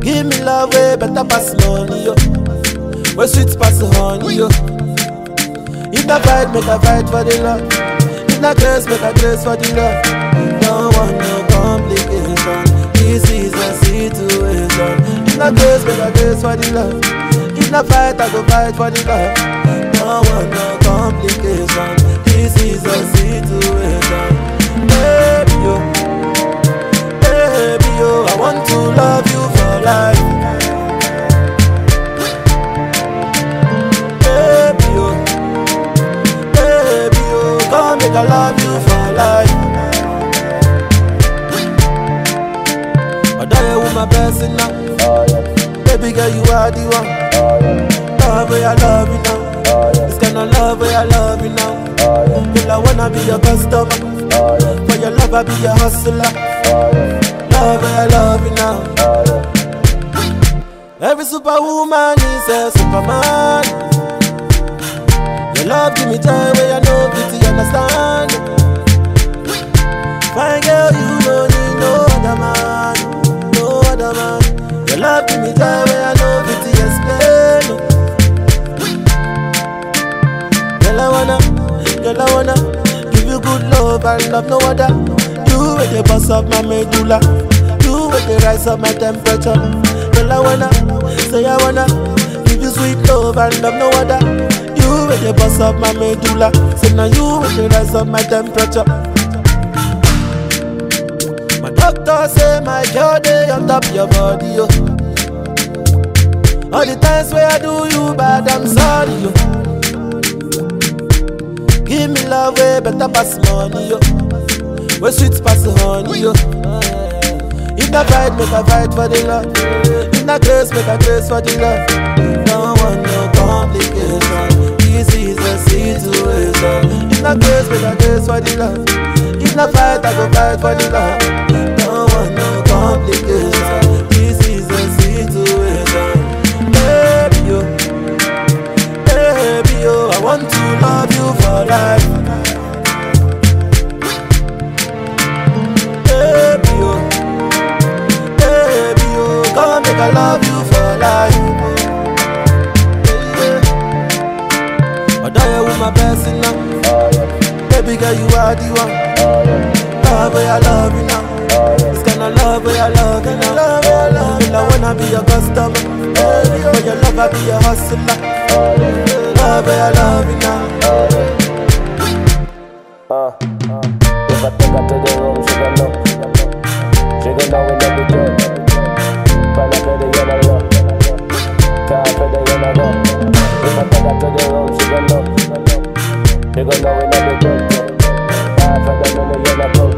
Give me love way better pass money, yo. Where sweet pass honey, yo. If I fight, make a fight for the love. If I grace, make a grace for the love. Don't want no complication. This is a situation. If I grace, make a grace for the love. If I fight, I go fight for the love. Don't want no complication. This is a situation. Baby, yo. Baby, yo. I want to love you for life. Baby, yo. Baby, yo. Come make I love you for life. I die with my blessing now. Baby girl, you are the one. Love where I love you now. This kind of love where I love you now. Girl, I wanna be your customer. For your love, I be your hustler. Love where I love you now. Every superwoman is a superman. Your love give me joy where I know beauty understand. Fine girl, you don't need no other man. No other man. Your love give me joy where I know beauty explain. Girl, I wanna give you good love and love no other. You with the boss of my medulla. You with the rise of my temperature. Girl, I wanna give you sweet love and love no other. You with the boss of my medulla. So now you with the rise of my temperature. My doctor say my girl day on top your body, yo. All the times where I do you bad, I'm sorry, yo. Give me love way better pass money, yo. Where sweet pass honey, yo. If I fight, make a fight for the love. If I grace, make a grace for the love. Don't want no complication. This is a situation. If I grace, make a grace for the love. If I fight, I go fight for the love. Don't want no complication. This is a situation. Baby, yo. Baby, yo. I want to love you for life. Baby, yo. Baby, yo. Come make I love you for life. I die with my blessing now. Baby girl, you are the one. Love where I love you now. This kind of love where I love you now. I wanna be your customer. For your love, I be your hustler. Love where I love you now. If I take her to the room, she gon' know. She gon' know we never do. Find out for the yellow love. Time for the yellow love. If I take her to the room, she gon' know. She gon' know we never do. Time for the yellow love.